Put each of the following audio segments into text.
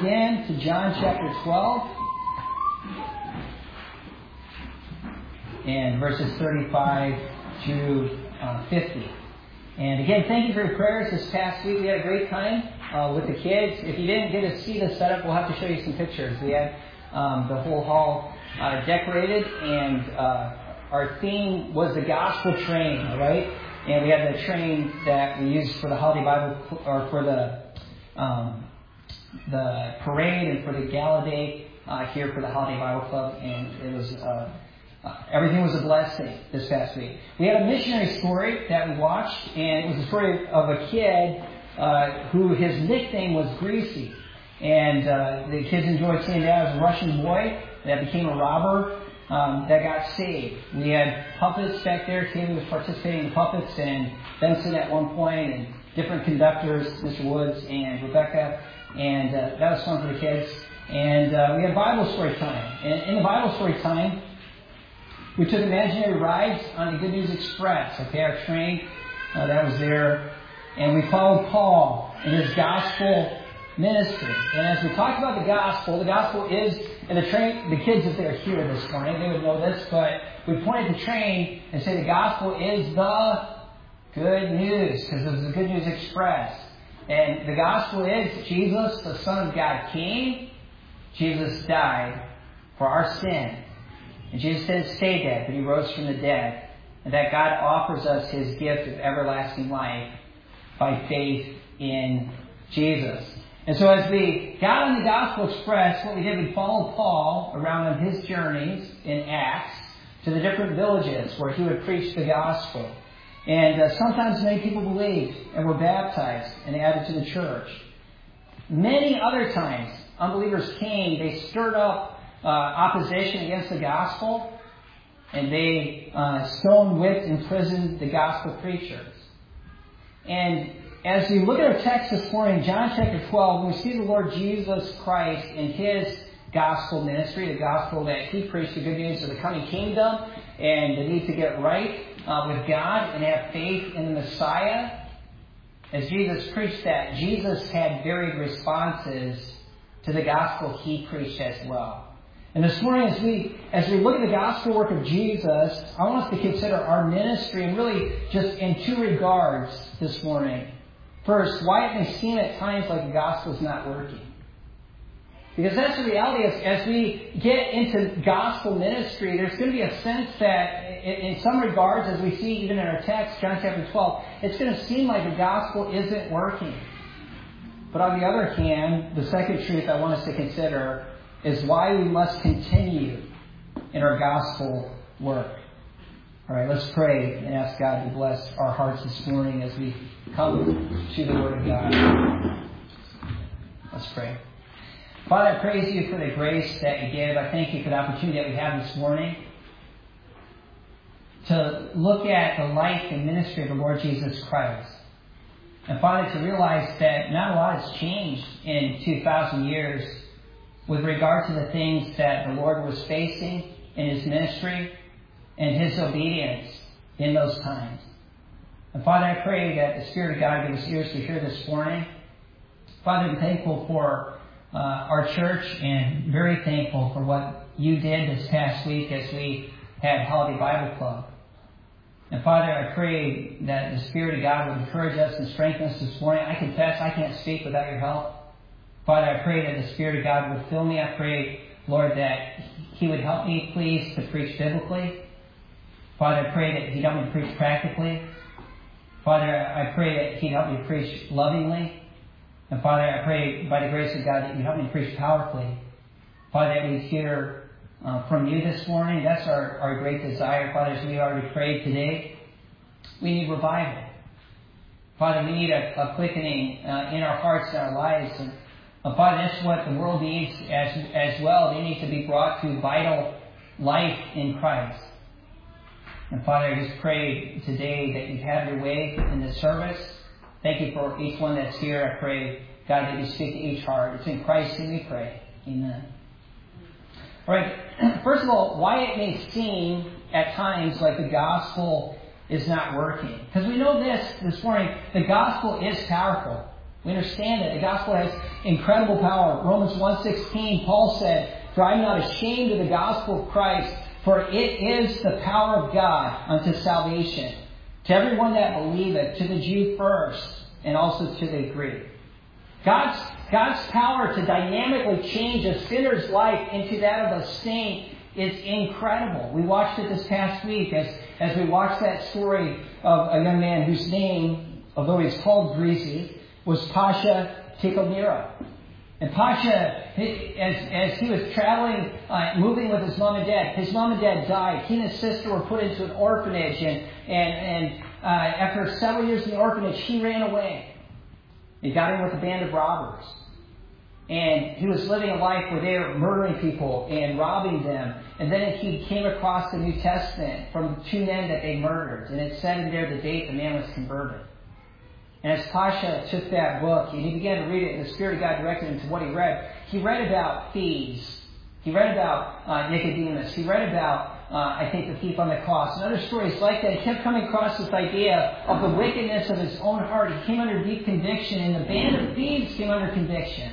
again to John chapter 12 and verses 35 to 50. And again, thank you for your prayers this past week. We had a great time with the kids. If you didn't get to see the setup, we'll have to show you some pictures. We had the whole hall decorated, and our theme was the gospel train, all right? And we had the train that we used for the holiday Bible, or for the parade and for the gala day here for the holiday Bible club, and it was everything was a blessing this past week. We had a missionary story that we watched, and it was the story of a kid who his nickname was Greasy. And the kids enjoyed seeing that as a Russian boy that became a robber that got saved. We had puppets back there. Tammy was participating in the puppets, and Benson at one point, and different conductors, Mr. Woods and Rebecca. And that was fun for the kids. And we had Bible story time. And in the Bible story time, we took imaginary rides on the Good News Express, okay, our train that was there. And we followed Paul in his gospel ministry. And as we talked about the gospel is, and the kids, if they're here this morning, they would know this, but we pointed the train and said the gospel is the good news, because it was the Good News Express. And the gospel is Jesus, the Son of God, came. Jesus died for our sin. And Jesus didn't stay dead, but He rose from the dead. And that God offers us His gift of everlasting life by faith in Jesus. And so as we got on the Gospel Express, what we did, we followed Paul around on his journeys in Acts to the different villages where he would preach the gospel. And sometimes many people believed and were baptized and added to the church. Many other times, unbelievers came, they stirred up opposition against the gospel, and they stoned, whipped, imprisoned the gospel preachers. And as we look at our text this morning, John chapter 12, we see the Lord Jesus Christ in His gospel ministry, the gospel that He preached, the good news of the coming kingdom and the need to get right with God and have faith in the Messiah. As Jesus preached that, Jesus had varied responses to the gospel He preached as well. And this morning, as we look at the gospel work of Jesus, I want us to consider our ministry, and really just in two regards this morning. First, why it may seem at times like the gospel is not working. Because that's the reality. As we get into gospel ministry, there's going to be a sense that, in some regards, as we see even in our text, John chapter 12, it's going to seem like the gospel isn't working. But on the other hand, the second truth I want us to consider is why we must continue in our gospel work. All right, let's pray and ask God to bless our hearts this morning as we come to the Word of God. Let's pray. Father, I praise You for the grace that You give. I thank You for the opportunity that we have this morning to look at the life and ministry of the Lord Jesus Christ. And Father, to realize that not a lot has changed in 2,000 years with regard to the things that the Lord was facing in His ministry and His obedience in those times. And Father, I pray that the Spirit of God give us ears to hear this morning. Father, I'm thankful for our church, and very thankful for what You did this past week as we had Holiday Bible Club. And Father, I pray that the Spirit of God would encourage us and strengthen us this morning. I confess I can't speak without Your help. Father, I pray that the Spirit of God would fill me. I pray, Lord, that He would help me, please, to preach biblically. Father, I pray that He'd help me to preach practically. Father, I pray that He'd help me to preach lovingly. And Father, I pray by the grace of God that You'd help me to preach powerfully. Father, that we'd hear from You this morning. That's our great desire. Father, as we already prayed today, we need revival. Father, we need a quickening in our hearts and our lives. And Father, that's what the world needs as well. They need to be brought to vital life in Christ. And Father, I just pray today that You have Your way in this service. Thank You for each one that's here. I pray, God, that You speak to each heart. It's in Christ's name we pray. Amen. All right. First of all, why it may seem at times like the gospel is not working. Because we know this morning, the gospel is powerful. We understand that the gospel has incredible power. Romans 1:16, Paul said, "For I am not ashamed of the gospel of Christ, for it is the power of God unto salvation, to everyone that believeth, to the Jew first, and also to the Greek." God's power to dynamically change a sinner's life into that of a saint is incredible. We watched it this past week as we watched that story of a young man whose name, although he's called Greasy, was Pasha Tikhonira. And Pasha, as he was traveling, moving with his mom and dad died. He and his sister were put into an orphanage, and after several years in the orphanage, he ran away. He got in with a band of robbers. And he was living a life where they were murdering people and robbing them. And then he came across the New Testament from two men that they murdered. And it said in there the date the man was converted. And as Pasha took that book and he began to read it, and the Spirit of God directed him to what he read about thieves. He read about Nicodemus. He read about, I think, the thief on the cross and other stories like that. He kept coming across this idea of the wickedness of his own heart. He came under deep conviction, and the band of thieves came under conviction,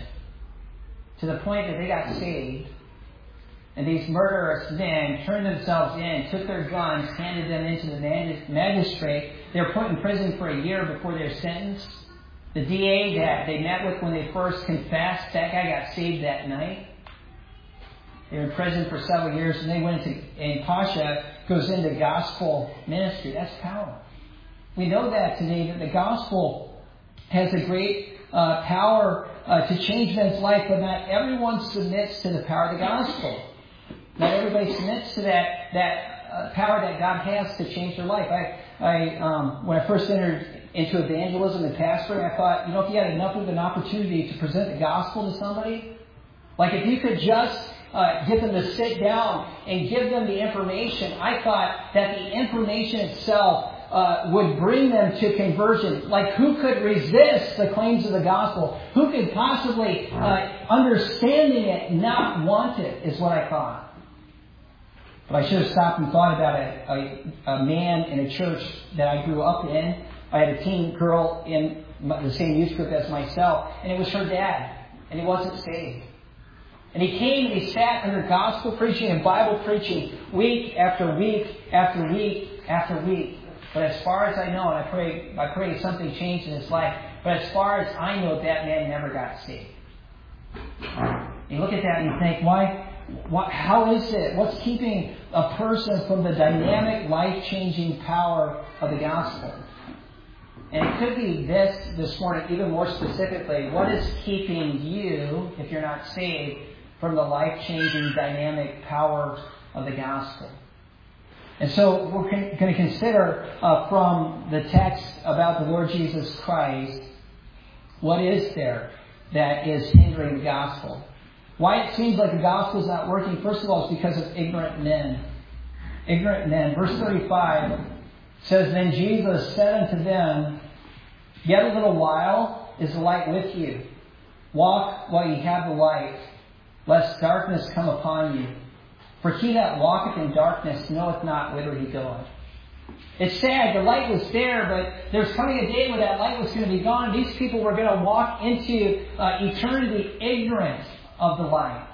to the point that they got saved. And these murderous men turned themselves in, took their guns, handed them into the magistrate. They were put in prison for a year before their sentence. The DA that they met with when they first confessed, that guy got saved that night. They were in prison for several years, and they went into, and Pasha goes into gospel ministry. That's power. We know that today, that the gospel has a great power to change men's life, but not everyone submits to the power of the gospel. Not everybody submits to that power that God has to change their life. When I first entered into evangelism and pastoring, I thought, if you had enough of an opportunity to present the gospel to somebody, like if you could just get them to sit down and give them the information, I thought that the information itself would bring them to conversion. Like, who could resist the claims of the gospel? Who could possibly, understanding it, not want it, is what I thought. But I should have stopped and thought about a man in a church that I grew up in. I had a teen girl in the same youth group as myself, and it was her dad, and he wasn't saved. And he came and he sat under gospel preaching and Bible preaching week after week after week after week. But as far as I know, and I pray something changed in his life, but as far as I know, that man never got saved. You look at that and you think, how is it? What's keeping a person from the dynamic, life-changing power of the gospel? And it could be this morning, even more specifically, what is keeping you, if you're not saved, from the life-changing, dynamic power of the gospel? And so we're going to consider from the text about the Lord Jesus Christ, what is there that is hindering the gospel? Why it seems like the gospel is not working, first of all, is because of ignorant men. Ignorant men. Verse 35 says, "Then Jesus said unto them, Yet a little while is the light with you. Walk while ye have the light, lest darkness come upon you. For he that walketh in darkness knoweth not whither he goeth." It's sad, the light was there, but there's coming a day where that light was going to be gone. These people were going to walk into eternity ignorant of the light.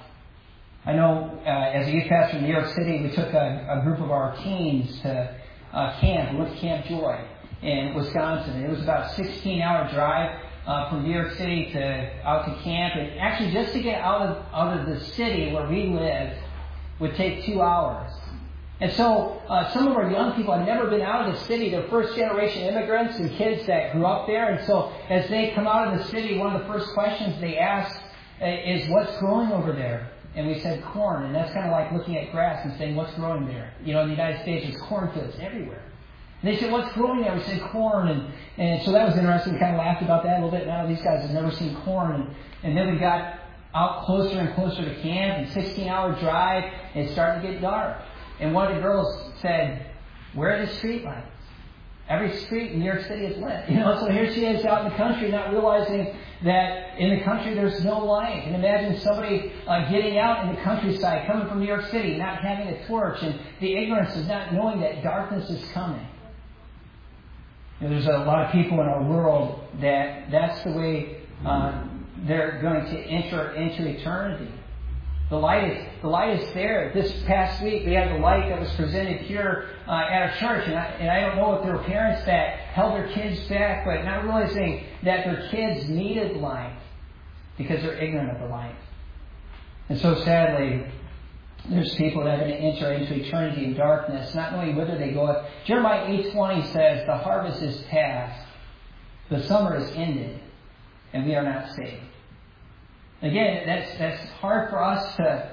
I know as a youth pastor in New York City, we took a group of our teens to camp. We went to Camp Joy in Wisconsin. And it was about a 16-hour drive from New York City out to camp. And actually, just to get out of the city where we lived would take 2 hours. And so some of our young people had never been out of the city. They're first-generation immigrants and kids that grew up there. And so as they come out of the city, one of the first questions they ask is, "What's growing over there?" And we said, "Corn." And that's kind of like looking at grass and saying, "What's growing there?" In the United States, there's cornfields everywhere. And they said, "What's growing there?" We said, "Corn." And so that was interesting. We kind of laughed about that a little bit. Now these guys have never seen corn. And then we got out closer and closer to camp, and 16-hour drive, and it started to get dark. And one of the girls said, "Where are the street lights? Every street in New York City is lit." So here she is out in the country, not realizing that in the country there's no light. And imagine somebody getting out in the countryside, coming from New York City, not having a torch, and the ignorance of not knowing that darkness is coming. There's a lot of people in our world that's the way they're going to enter into eternity. The light is there. This past week, we had the light that was presented here at our church, and I don't know if there were parents that held their kids back, but not realizing that their kids needed light because they're ignorant of the light. And so sadly, there's people that are going to enter into eternity in darkness, not knowing whither they go. Jeremiah 8:20 says, "The harvest is past, the summer is ended, and we are not saved." Again, that's hard for us to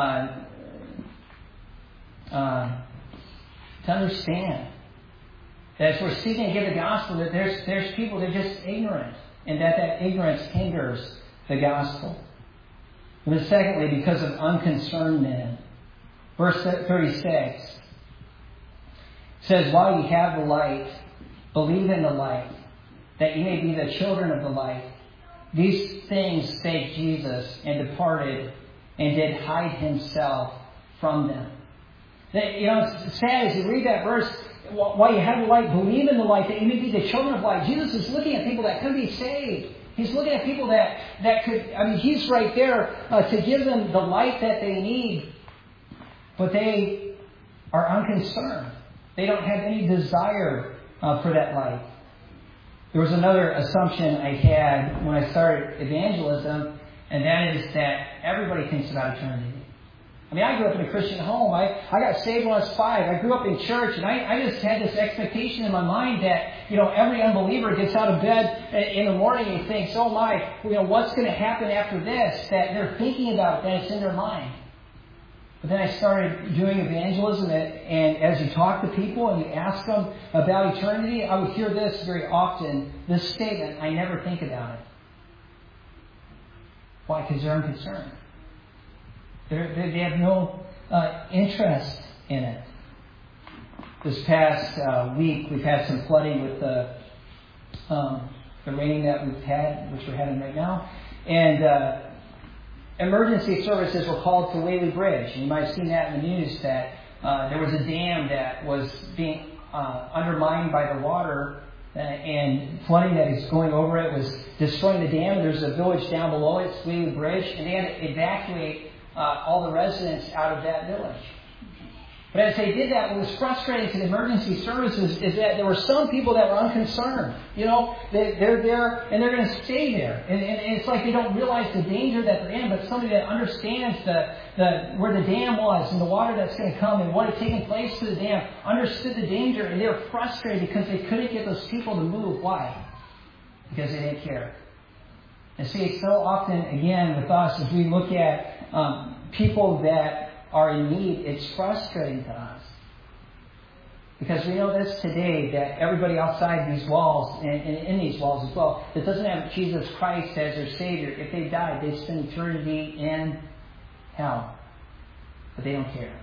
understand. That as we're seeking to give the gospel, that there's people that are just ignorant, and that ignorance hinders the gospel. And then secondly, because of unconcerned men. Verse 36 says, "While ye have the light, believe in the light, that ye may be the children of the light. These things spake Jesus, and departed, and did hide himself from them." It's sad as you read that verse, while you have the light, believe in the light, that you may be the children of light. Jesus is looking at people that could be saved. He's looking at people that could, He's right there to give them the light that they need. But they are unconcerned. They don't have any desire for that light. There was another assumption I had when I started evangelism, and that is that everybody thinks about eternity. I grew up in a Christian home. I got saved when I was 5. I grew up in church, and I just had this expectation in my mind that, every unbeliever gets out of bed in the morning and thinks, oh my, what's going to happen after this? That they're thinking about it, that it's in their mind. But then I started doing evangelism, and as you talk to people and you ask them about eternity, I would hear this very often, this statement, "I never think about it." Why? Because they're unconcerned. They have no interest in it. This past week, we've had some flooding with the rain that we've had, which we're having right now. And emergency services were called to Whaley Bridge. And you might have seen that in the news, that there was a dam that was being undermined by the water, and flooding that is going over it was destroying the dam. There's a village down below it, Whaley Bridge, and they had to evacuate all the residents out of that village. But as they did that, what was frustrating to the emergency services is that there were some people that were unconcerned. They're there and they're going to stay there. And it's like they don't realize the danger that they're in, but somebody that understands where the dam was and the water that's going to come and what had taken place to the dam understood the danger, and they were frustrated because they couldn't get those people to move. Why? Because they didn't care. And see, so often, again, with us, as we look at people that are in need, it's frustrating to us. Because we know this today, that everybody outside these walls, and in these walls as well, that doesn't have Jesus Christ as their Savior, if they died, they spend eternity in hell. But they don't care.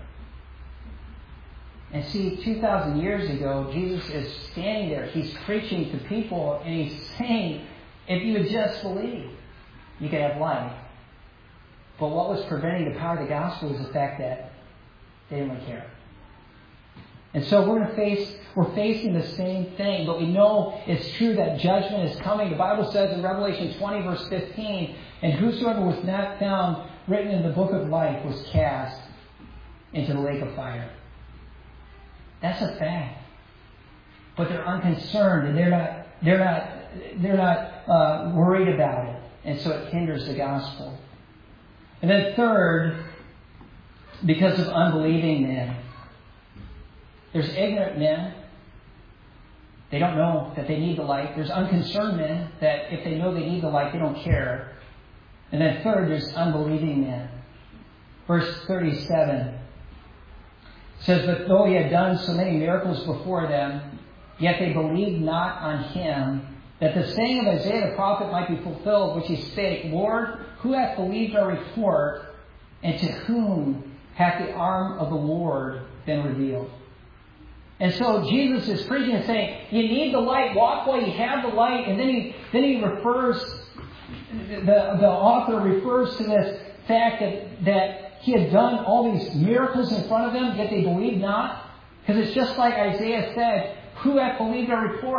And see, 2,000 years ago, Jesus is standing there. He's preaching to people, and He's saying, if you would just believe, you could have life. But what was preventing the power of the gospel was the fact that they didn't really care. And so we're facing the same thing, but we know it's true that judgment is coming. The Bible says in Revelation 20, verse 15, "And whosoever was not found written in the book of life was cast into the lake of fire." That's a fact. But they're unconcerned, and they're not worried about it, and so it hinders the gospel. And then third, because of unbelieving men. There's ignorant men. They don't know that they need the light. There's unconcerned men that if they know they need the light, they don't care. And then third, there's unbelieving men. Verse 37 says, "But though He had done so many miracles before them, yet they believed not on Him, that the saying of Isaiah the prophet might be fulfilled, which he spake, Lord, who hath believed our report, and to whom hath the arm of the Lord been revealed?" And so Jesus is preaching and saying, you need the light, walk while you have the light. And then he refers, the author refers to this fact that He had done all these miracles in front of them, yet they believed not. Because it's just like Isaiah said, who hath believed our report?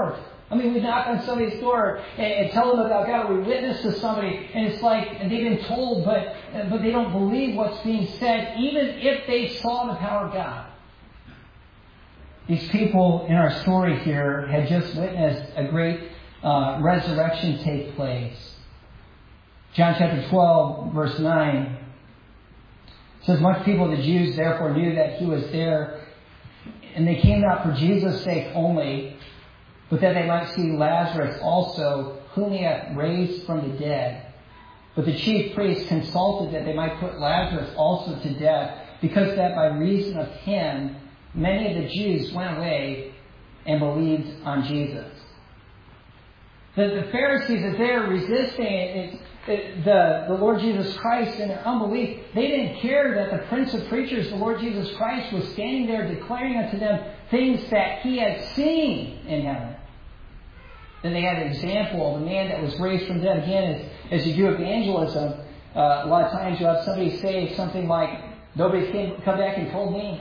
I mean, we knock on somebody's door and tell them about God, or we witness to somebody, and it's like they've been told, but they don't believe what's being said, even if they saw the power of God. These people in our story here had just witnessed a great resurrection take place. John chapter 12, verse 9 says, much people of the Jews therefore knew that he was there, and they came not for Jesus' sake only, but that they might see Lazarus also, whom he hath raised from the dead. But the chief priests consulted that they might put Lazarus also to death, because that by reason of him many of the Jews went away and believed on Jesus. The Pharisees, as they are resisting the Lord Jesus Christ in their unbelief, they didn't care that the Prince of Preachers, the Lord Jesus Christ, was standing there declaring unto them things that he had seen in heaven. Then they had an example of a man that was raised from the dead. Again, as you do evangelism, a lot of times you have somebody say something like, nobody's come back and told me.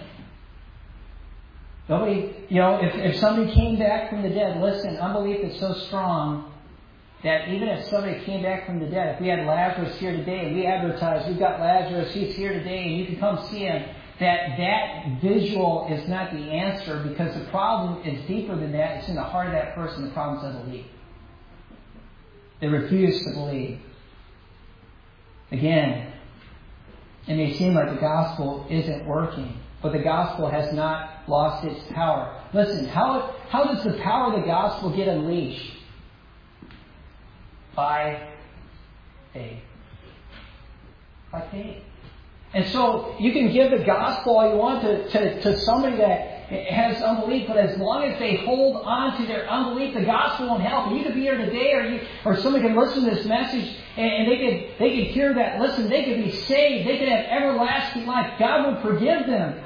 Nobody, if somebody came back from the dead, listen, unbelief is so strong that even if somebody came back from the dead, if we had Lazarus here today and we advertised, we've got Lazarus, he's here today and you can come see him, that visual is not the answer, because the problem is deeper than that. It's in the heart of that person. The problem is unbelief. They refuse to believe. Again, it may seem like the gospel isn't working, but the gospel has not lost its power. Listen, how does the power of the gospel get unleashed? By faith. By faith. And so you can give the gospel all you want to somebody that has unbelief, but as long as they hold on to their unbelief, the gospel won't help. And you could be here today, or somebody can listen to this message and they could hear that. Listen, they could be saved. They could have everlasting life. God would forgive them.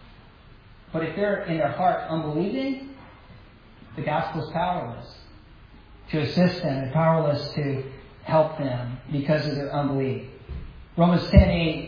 But if they're in their heart unbelieving, the gospel is powerless to assist them and powerless to help them because of their unbelief. Romans 10:8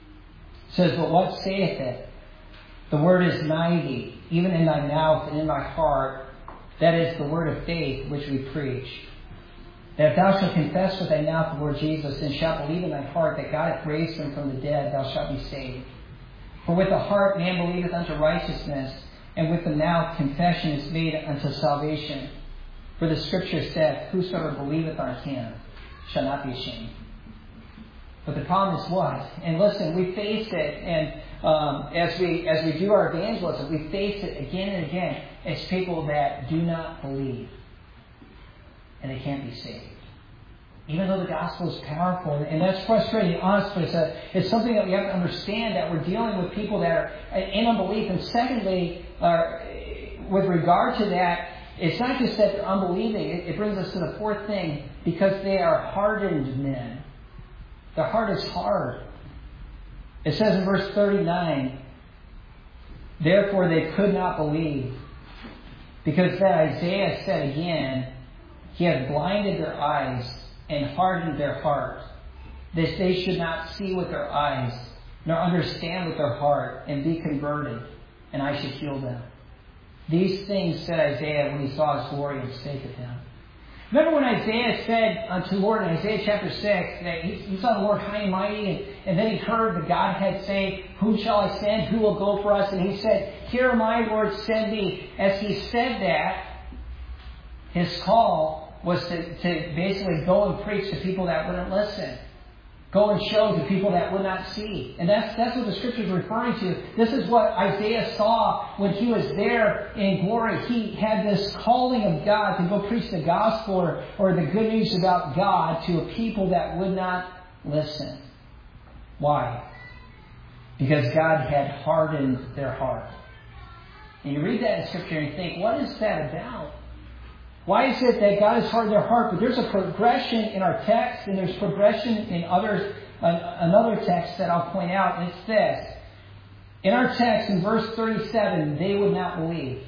says, but what saith it? The word is nigh thee, even in thy mouth and in thy heart. That is the word of faith which we preach. That if thou shalt confess with thy mouth the Lord Jesus, and shalt believe in thy heart that God hath raised him from the dead, thou shalt be saved. For with the heart man believeth unto righteousness, and with the mouth confession is made unto salvation. For the Scripture saith, whosoever believeth on him shall not be ashamed. But the problem is what? And listen, we face it, and as we do our evangelism, we face it again and again as people that do not believe, and they can't be saved. Even though the gospel is powerful, and that's frustrating, honestly, it's something that we have to understand, that we're dealing with people that are in unbelief. And secondly, with regard to that, it's not just that they're unbelieving. It brings us to the fourth thing, because they are hardened men. Their heart is hard. It says in verse 39, therefore they could not believe, because that Isaiah said again, he hath blinded their eyes and hardened their heart, that they should not see with their eyes, nor understand with their heart, and be converted, and I should heal them. These things said Isaiah when he saw his glory and spake of him. Remember when Isaiah said unto the Lord in Isaiah chapter 6 that he saw the Lord high and mighty, and then he heard the Godhead say, whom shall I send? Who will go for us? And he said, here am I, Lord, send me. As he said that, his call was to basically go and preach to people that wouldn't listen. Go and show to people that would not see. And that's what the Scripture is referring to. This is what Isaiah saw when he was there in glory. He had this calling of God to go preach the gospel or the good news about God to a people that would not listen. Why? Because God had hardened their heart. And you read that in Scripture and you think, what is that about? Why is it that God has hardened their heart? But there's a progression in our text, and there's progression in another text that I'll point out, and it's this. In our text, in verse 37, they would not believe.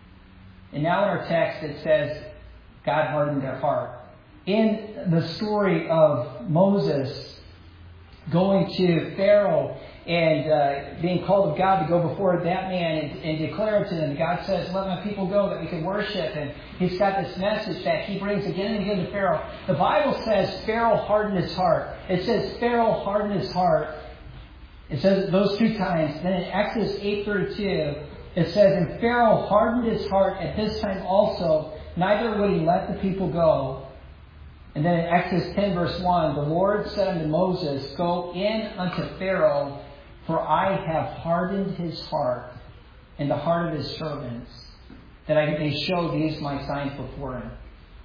And now in our text, it says, God hardened their heart. In the story of Moses going to Pharaoh and being called of God to go before that man and declare to him. God says, let my people go that we can worship. And he's got this message that he brings again and again to Pharaoh. The Bible says Pharaoh hardened his heart. It says Pharaoh hardened his heart. It says those 2 times. Then in Exodus 8:32, it says, and Pharaoh hardened his heart at this time also, neither would he let the people go. And then in Exodus 10 verse 1, the Lord said unto Moses, go in unto Pharaoh, for I have hardened his heart and the heart of his servants, that I may show these my signs before him.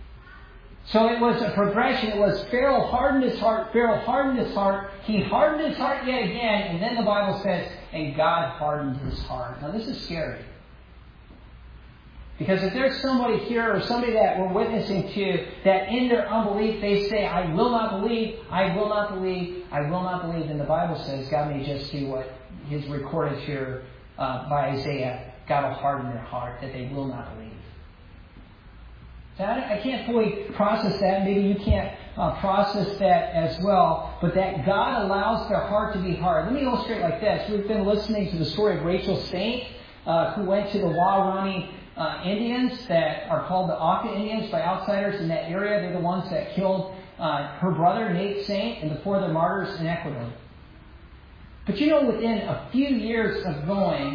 So it was a progression. It was Pharaoh hardened his heart. Pharaoh hardened his heart. He hardened his heart yet again. And then the Bible says, and God hardened his heart. Now this is scary. Because if there's somebody here or somebody that we're witnessing to that in their unbelief they say, I will not believe, I will not believe, I will not believe, then the Bible says God may just do what is recorded here by Isaiah. God will harden their heart that they will not believe. So I can't fully process that. Maybe you can't process that as well. But that God allows their heart to be hard. Let me illustrate like this. We've been listening to the story of Rachel Saint, who went to the Waorani Indians that are called the Auca Indians by outsiders in that area. They're the ones that killed her brother, Nate Saint, and the 4 other martyrs in Ecuador. But you know, within a few years of going,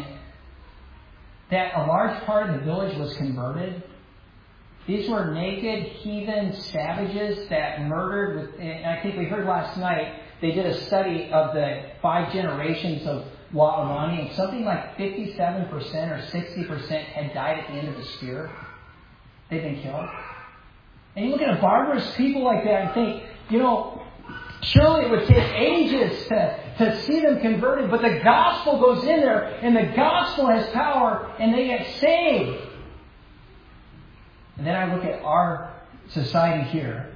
that a large part of the village was converted. These were naked, heathen savages that murdered. And I think we heard last night, they did a study of the 5 generations of Waorani, and something like 57% or 60% had died at the end of the spear. They've been killed. And you look at a barbarous people like that and think, you know, surely it would take ages to see them converted, but the gospel goes in there, and the gospel has power, and they get saved. And then I look at our society here,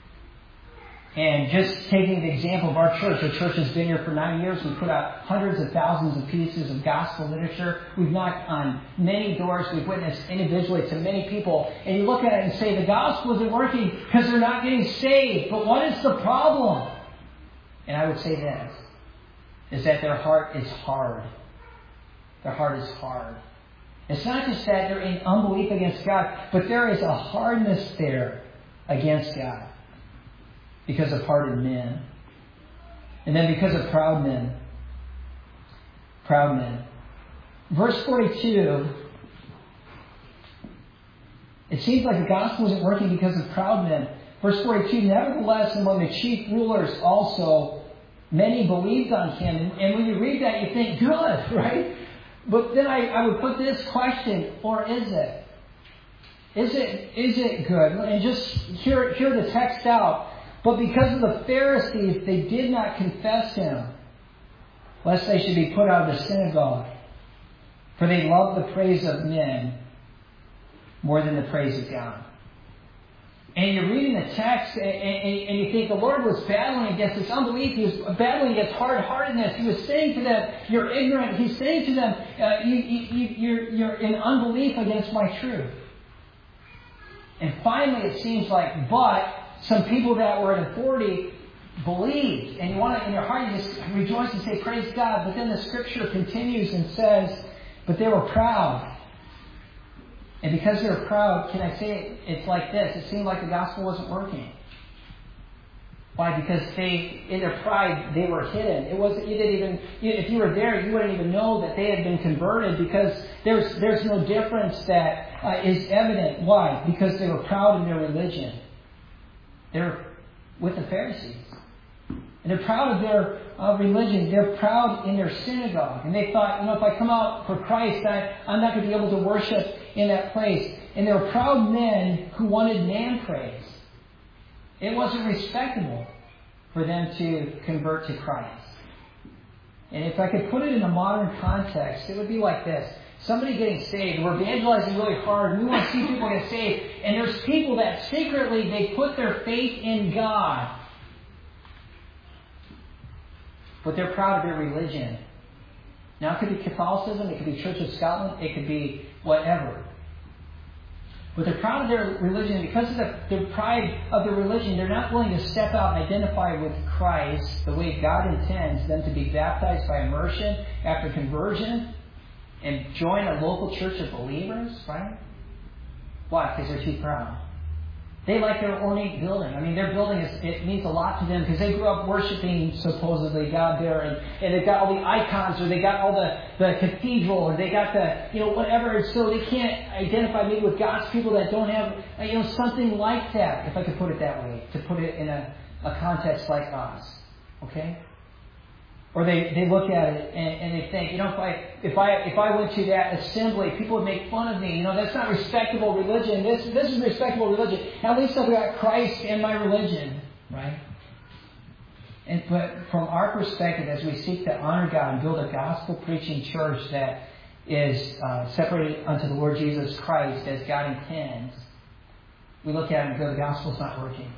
and just taking the example of our church. The church has been here for 9 years. We've put out hundreds of thousands of pieces of gospel literature. We've knocked on many doors. We've witnessed individually to many people. And you look at it and say, the gospel isn't working because they're not getting saved. But what is the problem? And I would say this, is that their heart is hard. Their heart is hard. It's not just that they're in unbelief against God, but there is a hardness there against God because of hardened men. And then because of proud men. Proud men. Verse 42, it seems like the gospel isn't working because of proud men. Verse 42, nevertheless, among the chief rulers also, many believed on him. And when you read that, you think, good, right? But then I would put this question, or is it? Is it good? And just hear the text out. But because of the Pharisees, they did not confess him, lest they should be put out of the synagogue. For they loved the praise of men more than the praise of God. And you're reading the text, and you think the Lord was battling against this unbelief. He was battling against hard-heartedness. He was saying to them, you're ignorant. He's saying to them, you're in unbelief against my truth. And finally, it seems like, but some people that were in authority believed. And you want to, in your heart, you just rejoice and say, praise God. But then the scripture continues and says, but they were proud. And because they're proud, can I say it? It's like this. It seemed like the gospel wasn't working. Why? Because in their pride, they were hidden. It wasn't. You didn't even. If you were there, you wouldn't even know that they had been converted, because there's no difference that is evident. Why? Because they were proud in their religion. They're with the Pharisees. And they're proud of their religion. They're proud in their synagogue. And they thought, if I come out for Christ, I'm not going to be able to worship in that place. And they were proud men who wanted man praise. It wasn't respectable for them to convert to Christ. And if I could put it in a modern context, it would be like this. Somebody getting saved. We're evangelizing really hard. We want to see people get saved. And there's people that secretly, they put their faith in God. But they're proud of their religion. Now, it could be Catholicism. It could be Church of Scotland. It could be whatever. But they're proud of their religion, and because of the pride of their religion, they're not willing to step out and identify with Christ the way God intends them to be baptized by immersion after conversion and join a local church of believers, right? Why? Because they're too proud. They like their ornate building. I mean, their building, it means a lot to them because they grew up worshiping, supposedly, God there. And they've got all the icons, or they got all the cathedral, or they got the, whatever. So they can't identify maybe with God's people that don't have, something like that, if I could put it that way, to put it in a context like us. Okay? Or they look at it and they think, if I went to that assembly, people would make fun of me. That's not respectable religion. This is respectable religion. At least I've got Christ in my religion, right? But from our perspective, as we seek to honor God and build a gospel preaching church that is separated unto the Lord Jesus Christ as God intends, we look at it and go, the gospel's not working.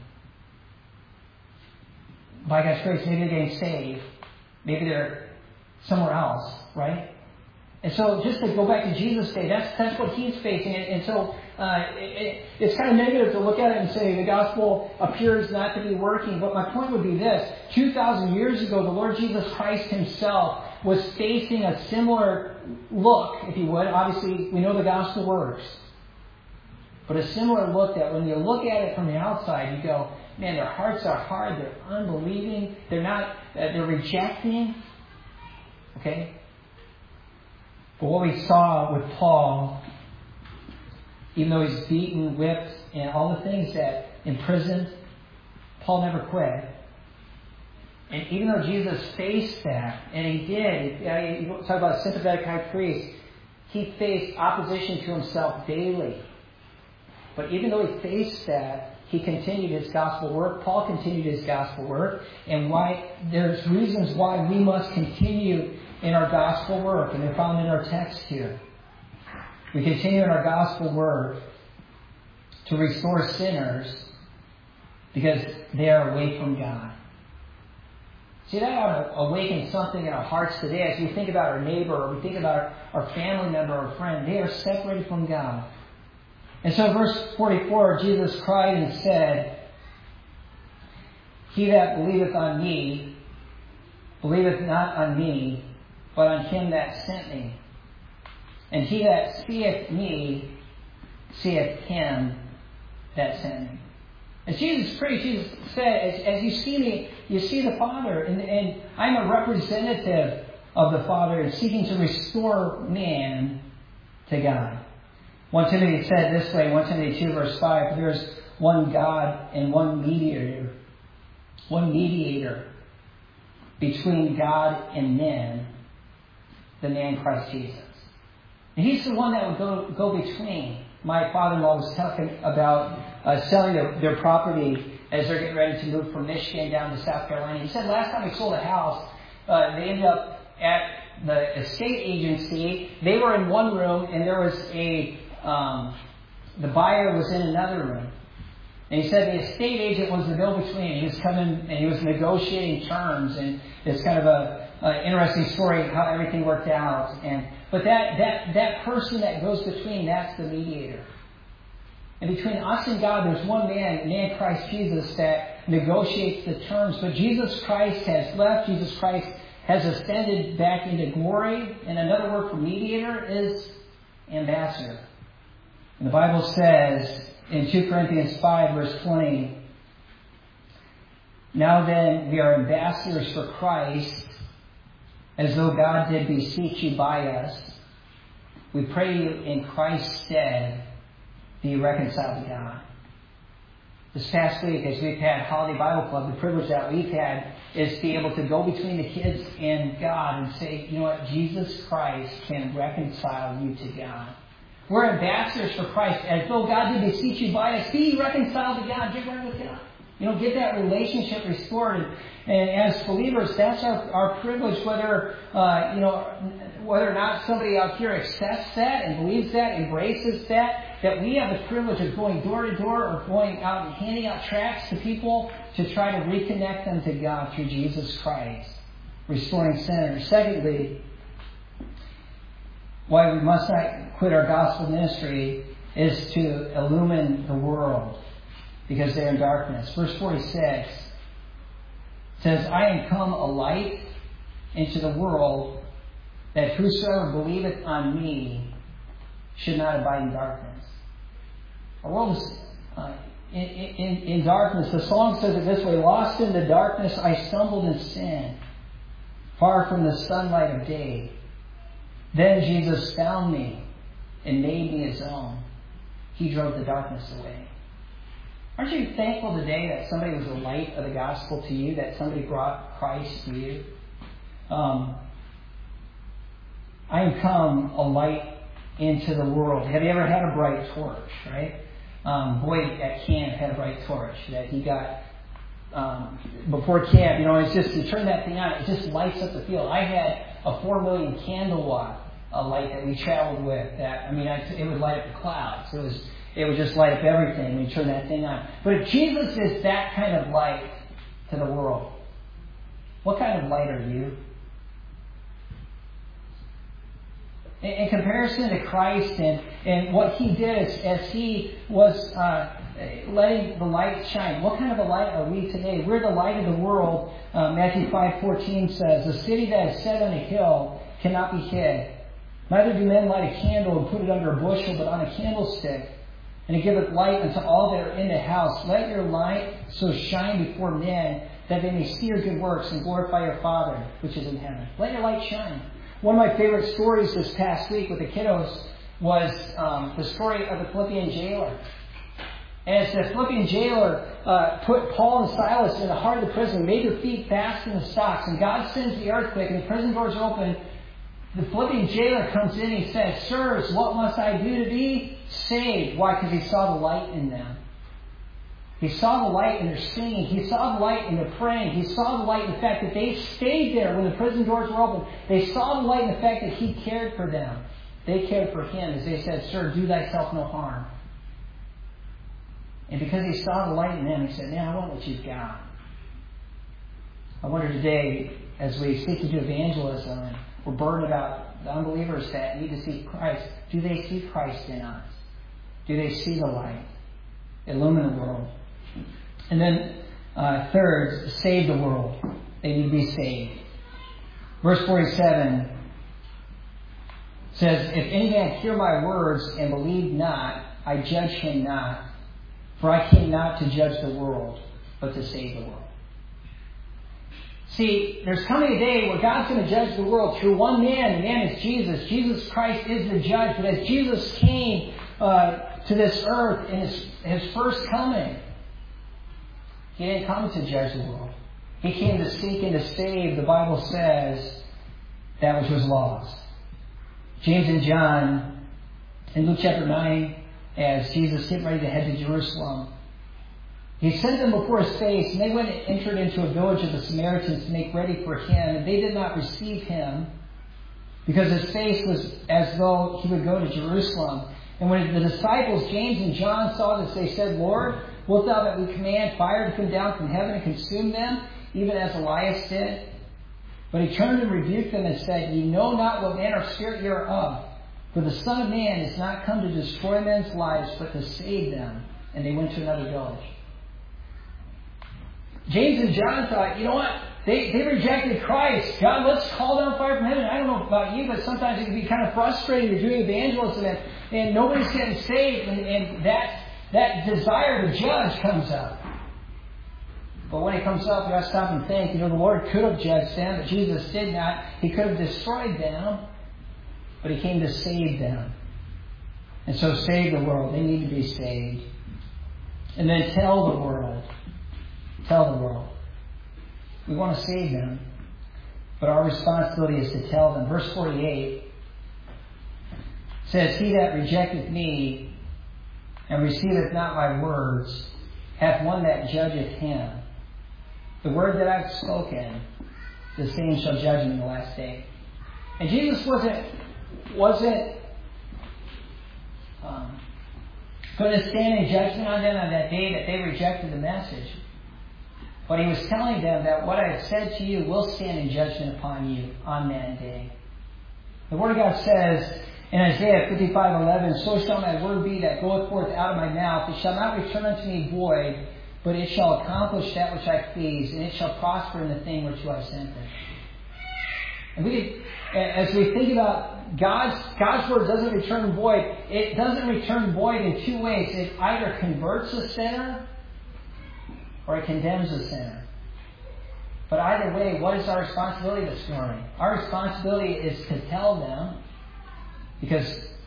By God's grace, maybe they're getting saved. Maybe they're somewhere else, right? And so just to go back to Jesus' day, that's what he's facing. And so it's kind of negative to look at it and say the gospel appears not to be working. But my point would be this. 2,000 years ago, the Lord Jesus Christ himself was facing a similar look, if you would. Obviously, we know the gospel works. But a similar look that when you look at it from the outside, you go, man, their hearts are hard. They're unbelieving. They're rejecting. Okay? But what we saw with Paul, even though he's beaten, whipped, and all the things that imprisoned, Paul never quit. And even though Jesus faced that, and he did, you talk about a sympathetic high priest, he faced opposition to himself daily. But even though he faced that, he continued his gospel work. Paul continued his gospel work. And there's reasons why we must continue in our gospel work. And they're found in our text here. We continue in our gospel work to restore sinners because they are away from God. See, that ought to awaken something in our hearts today as we think about our neighbor, or we think about our family member or friend. They are separated from God. And so verse 44, Jesus cried and said, He that believeth on me, believeth not on me, but on him that sent me. And he that seeth me, seeth him that sent me. As Jesus preached, Jesus said, as you see me, you see the Father. And I'm a representative of the Father in seeking to restore man to God. 1 Timothy said this way, 1 Timothy 2 verse 5, there is one God and one mediator between God and men, the man Christ Jesus. And he's the one that would go between. My father-in-law was talking about selling their property as they're getting ready to move from Michigan down to South Carolina. He said last time he sold a house, they ended up at the estate agency. They were in one room, and there was the buyer was in another room. And he said the estate agent was the go-between. He was coming and he was negotiating terms, and it's kind of an interesting story how everything worked out. But that person that goes between, that's the mediator. And between us and God, there's one man Christ Jesus, that negotiates the terms. But Jesus Christ has left. Jesus Christ has ascended back into glory. And another word for mediator is ambassador. And the Bible says in 2 Corinthians 5, verse 20, Now then, we are ambassadors for Christ, as though God did beseech you by us. We pray you in Christ's stead, be reconciled to God. This past week, as we've had Holiday Bible Club, the privilege that we've had is to be able to go between the kids and God and say, you know what, Jesus Christ can reconcile you to God. We're ambassadors for Christ, as though God did beseech you by us. Be reconciled to God. Get right with God. Get that relationship restored. And as believers, that's our privilege, whether or not somebody out here accepts that and believes that, embraces that we have the privilege of going door to door or going out and handing out tracts to people to try to reconnect them to God through Jesus Christ, restoring sinners. Secondly, why we must not quit our gospel ministry is to illumine the world because they're in darkness. Verse 46 says, I am come a light into the world, that whosoever believeth on me should not abide in darkness. Our world is in darkness. The song says it this way, lost in the darkness I stumbled in sin, far from the sunlight of day. Then Jesus found me and made me his own. He drove the darkness away. Aren't you thankful today that somebody was the light of the gospel to you, that somebody brought Christ to you? I am come a light into the world. Have you ever had a bright torch, right? Boyd at camp had a bright torch that he got before camp. It's just, you turn that thing on, it just lights up the field. I had a 4 million candle watt light that we traveled with. It would light up the clouds. It would just light up everything when you turn that thing on. But if Jesus is that kind of light to the world, what kind of light are you? In comparison to Christ and what he did as he was letting the light shine, what kind of a light are we today? We're the light of the world. Matthew 5:14 says, the city that is set on a hill cannot be hid. Neither do men light a candle and put it under a bushel, but on a candlestick, and it giveth light unto all that are in the house. Let your light so shine before men that they may see your good works and glorify your Father which is in heaven. Let your light shine. One of my favorite stories this past week with the kiddos was the story of the Philippian jailer. As the Philippian jailer put Paul and Silas in the heart of the prison, made their feet fast in the stocks, and God sends the earthquake and the prison doors are open. The Philippian jailer comes in and he says, sirs, what must I do to be saved? Why? Because he saw the light in them. He saw the light in their singing. He saw the light in their praying. He saw the light in the fact that they stayed there when the prison doors were open. They saw the light in the fact that he cared for them. They cared for him as they said, sir, do thyself no harm. And because he saw the light in them, he said, man, I want what you've got. I wonder today, as we seek to do evangelism and we're burdened about the unbelievers that need to see Christ, do they see Christ in us? Do they see the light? Illumine the world. And then, third, save the world. They need to be saved. Verse 47 says, if any man hear my words and believe not, I judge him not. For I came not to judge the world, but to save the world. See, there's coming a day where God's going to judge the world through one man. The man is Jesus. Jesus Christ is the judge. But as Jesus came to this earth in his first coming, he didn't come to judge the world. He came to seek and to save, the Bible says, that which was lost. James and John, in Luke chapter 9, as Jesus getting ready to head to Jerusalem, he sent them before his face, and they went and entered into a village of the Samaritans to make ready for him, and they did not receive him, because his face was as though he would go to Jerusalem. And when the disciples, James and John, saw this, they said, Lord, wilt thou that we command fire to come down from heaven and consume them, even as Elias did? But he turned and rebuked them and said, Ye know not what manner of spirit ye are of, for the Son of Man is not come to destroy men's lives, but to save them. And they went to another village. James and John thought, you know what? They rejected Christ. God, let's call down fire from heaven. I don't know about you, but sometimes it can be kind of frustrating. You're doing evangelism and nobody's getting saved, and that desire to judge comes up. But when it comes up, you got to stop and think. The Lord could have judged them, but Jesus did not. He could have destroyed them, but He came to save them. And so save the world. They need to be saved. And then tell the world. Tell the world. We want to save them, but our responsibility is to tell them. Verse 48 says, He that rejecteth me and receiveth not my words hath one that judgeth him. The word that I've spoken, the same shall judge him in the last day. And Jesus wasn't going to stand in judgment on them on that day that they rejected the message. But He was telling them that what I have said to you will stand in judgment upon you on that day. The Word of God says In Isaiah 55:11, so shall my word be that goeth forth out of my mouth. It shall not return unto me void, but it shall accomplish that which I please, and it shall prosper in the thing which I sent it. And as we think about God's word doesn't return void, it doesn't return void in two ways. It either converts a sinner or it condemns a sinner. But either way, what is our responsibility this morning? Our responsibility is to tell them, because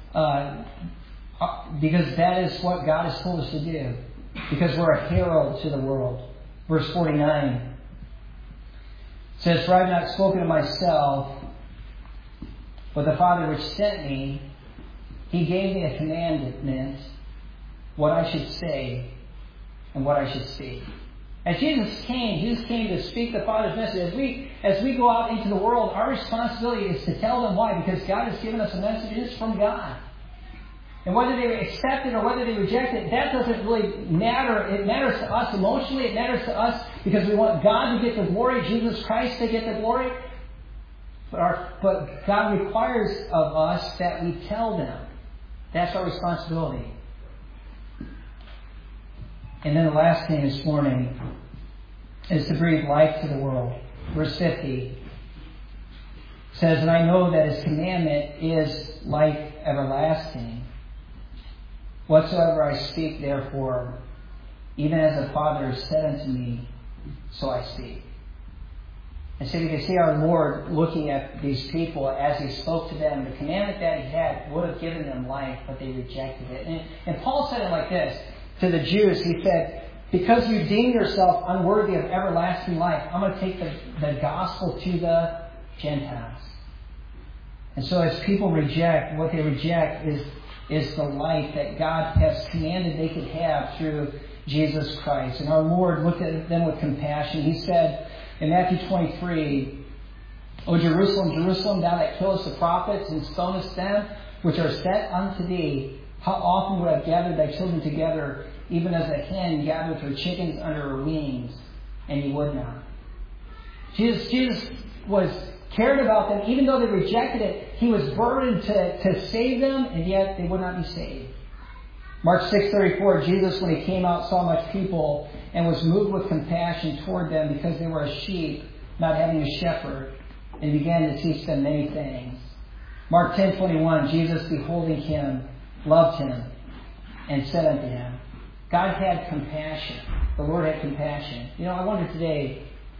that is what God has told us to do. Because we're a herald to the world. Verse 49 says, "For I have not spoken of myself, but the Father which sent me, He gave me a commandment, what I should say and what I should speak." As Jesus came to speak the Father's message. As we go out into the world, our responsibility is to tell them why, because God has given us a message. It's from God. And whether they accept it or whether they reject it, that doesn't really matter. It matters to us emotionally. It matters to us because we want God to get the glory, Jesus Christ to get the glory. But God requires of us that we tell them. That's our responsibility. And then the last thing this morning is to breathe life to the world. Verse 50 says, "And I know that His commandment is life everlasting. Whatsoever I speak, therefore, even as the Father has said unto me, so I speak." And so you can see our Lord looking at these people as He spoke to them. The commandment that He had would have given them life, but they rejected it. And Paul said it like this to the Jews. He said, "Because you deem yourself unworthy of everlasting life, I'm going to take the gospel to the Gentiles." And so as people reject, what they reject is the life that God has commanded they could have through Jesus Christ. And our Lord looked at them with compassion. He said in Matthew 23, "O Jerusalem, Jerusalem, thou that killest the prophets and stonest them which are sent unto thee, how often would I have gathered thy children together, even as a hen gathereth her chickens under her wings, and ye would not." Jesus was cared about them. Even though they rejected it, He was burdened to save them, and yet they would not be saved. Mark 6:34, Jesus, when He came out, saw much people and was moved with compassion toward them because they were as sheep, not having a shepherd, and began to teach them many things. Mark 10:21, Jesus, beholding him, loved him, and said unto him. God had compassion. The Lord had compassion. I wonder today,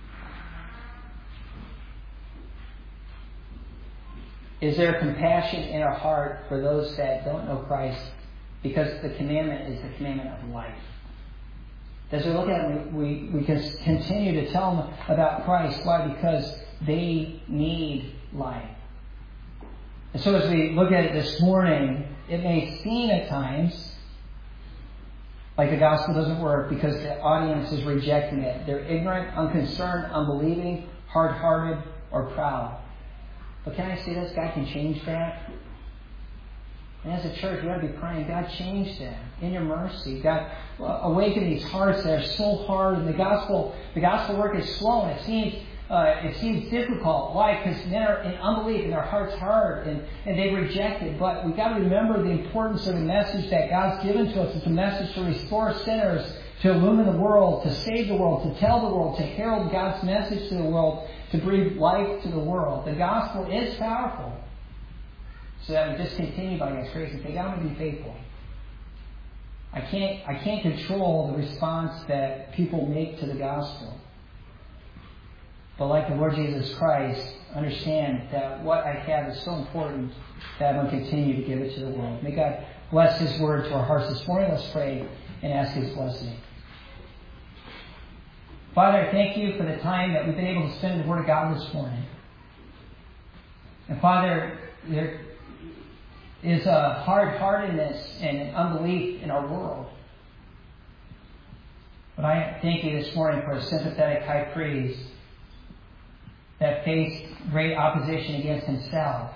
is there compassion in our heart for those that don't know Christ? Because the commandment is the commandment of life. As we look at it, we can continue to tell them about Christ. Why? Because they need life. And so as we look at it this morning, it may seem at times like the gospel doesn't work because the audience is rejecting it. They're ignorant, unconcerned, unbelieving, hard-hearted, or proud. But can I say this? God can change that. And as a church, we ought to be praying, God, change that in your mercy. God, awaken these hearts that are so hard. And the gospel work is slow, and it seems difficult. Why? Because men are in unbelief and their heart's hard and they reject it. But we've got to remember the importance of the message that God's given to us. It's a message to restore sinners, to illumine the world, to save the world, to tell the world, to herald God's message to the world, to breathe life to the world. The gospel is powerful. So that we just continue by God's grace and say, God, I'm going to be faithful. I can't control the response that people make to the gospel. But like the Lord Jesus Christ, understand that what I have is so important that I'm going to continue to give it to the world. May God bless His word to our hearts this morning. Let's pray and ask His blessing. Father, I thank You for the time that we've been able to spend in the Word of God this morning. And Father, there is a hard-heartedness and an unbelief in our world. But I thank You this morning for a sympathetic high priest that faced great opposition against himself.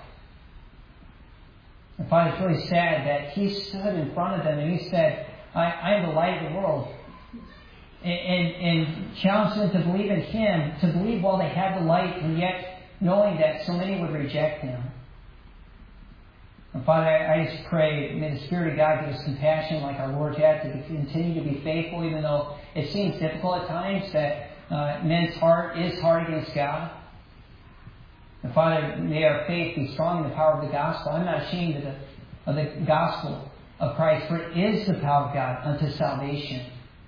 And Father, it's really sad that He stood in front of them and He said, I am the light of the world. And challenged them to believe in Him, to believe while they had the light, and yet knowing that so many would reject Him. And Father, I just pray, may the Spirit of God give us compassion like our Lord had to continue to be faithful, even though it seems difficult at times, that men's heart is hard against God. And Father, may our faith be strong in the power of the gospel. I'm not ashamed of the gospel of Christ, for it is the power of God unto salvation.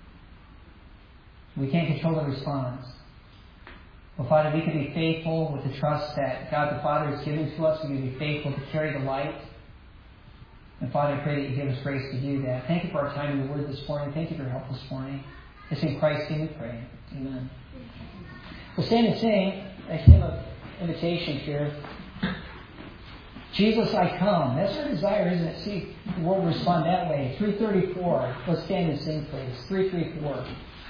We can't control the response. Well, Father, we can be faithful with the trust that God the Father has given to us. We can be faithful to carry the light. And Father, I pray that you give us grace to do that. Thank you for our time in the Word this morning. Thank you for your help this morning. It's in Christ's name we pray. Amen. We'll stand and sing a hymn of invitation here. Jesus, I come. That's our desire, isn't it? See the world respond that way. 334. Let's stand and sing, please. 334.